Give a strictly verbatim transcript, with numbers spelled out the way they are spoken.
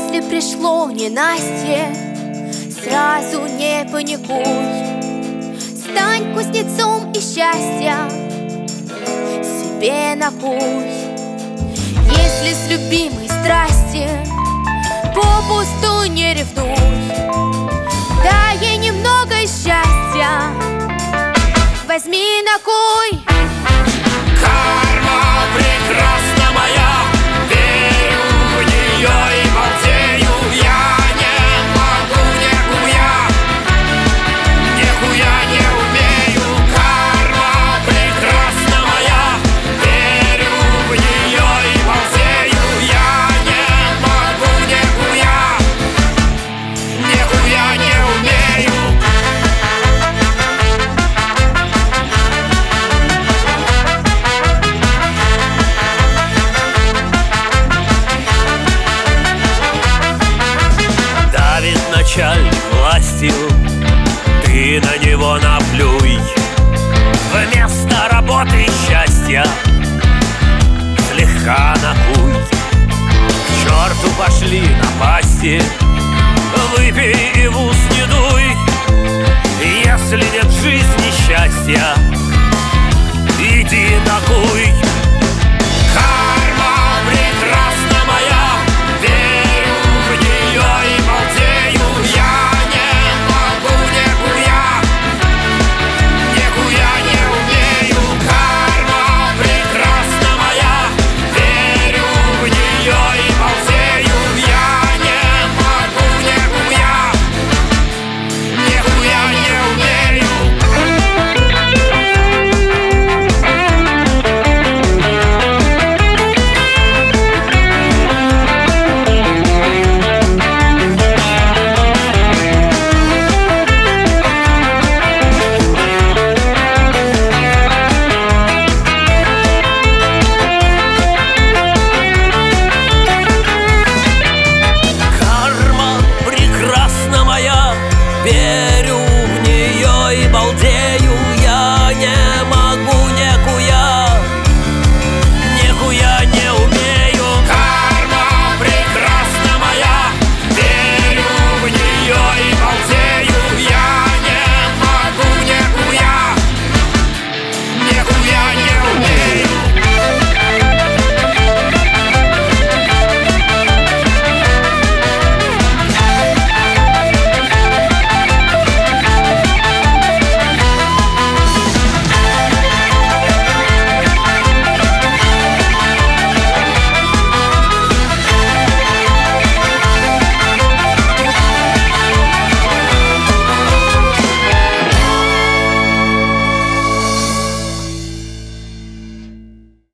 Если пришло ненастье, сразу не паникуй. Стань кузнецом и счастья себе накуй. Если с любимой страсти попусту не ревнуй, дай ей немного счастья, возьми на куй. Карма прекрасна моя, верю в нее и балдею. Я не могу, нихуя, нихуя не умею. Карма прекрасна моя, верю в нее и балдею. Я не могу, нихуя, нихуя не умею. Начальник властью, ты на него наплюй. Вместо работы и счастья слегка накуй. К черту пошли напасти, выпей и в ус не дуй. Если нет жизни счастья, иди накуй.